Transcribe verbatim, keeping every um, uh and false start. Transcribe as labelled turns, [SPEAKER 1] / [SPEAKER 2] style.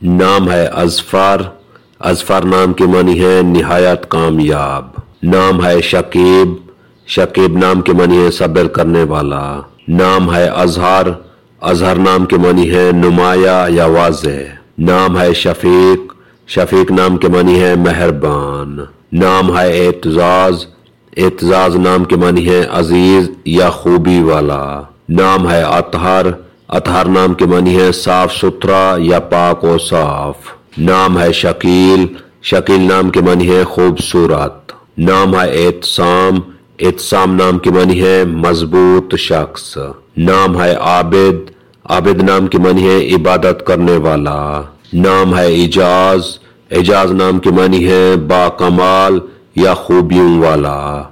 [SPEAKER 1] नाम है अज़फ़र, अज़फ़र नाम के मानी है निहायत कामयाब। नाम है शकीब, शकीब नाम के मानी है सब्र करने वाला। नाम है अज़हर, अज़हर नाम के मानी है नुमाया या वाज़ेह। नाम है शफीक, शफीक नाम के मानी है मेहरबान। नाम है एतजाज़, एतजाज़ नाम के मानी है अजीज या खूबी वाला। नाम है अतहर, अतहर नाम के मानी है साफ सुथरा या पाक व साफ। नाम है शकील, शकील नाम के मानी है खूबसूरत। नाम है एतसाम, एतसाम नाम के मानी है मजबूत शख्स। नाम है आबिद, आबिद नाम के मानी है इबादत करने वाला। नाम है इजाज, इजाज नाम के मानी है बाकमाल या खूबियों वाला।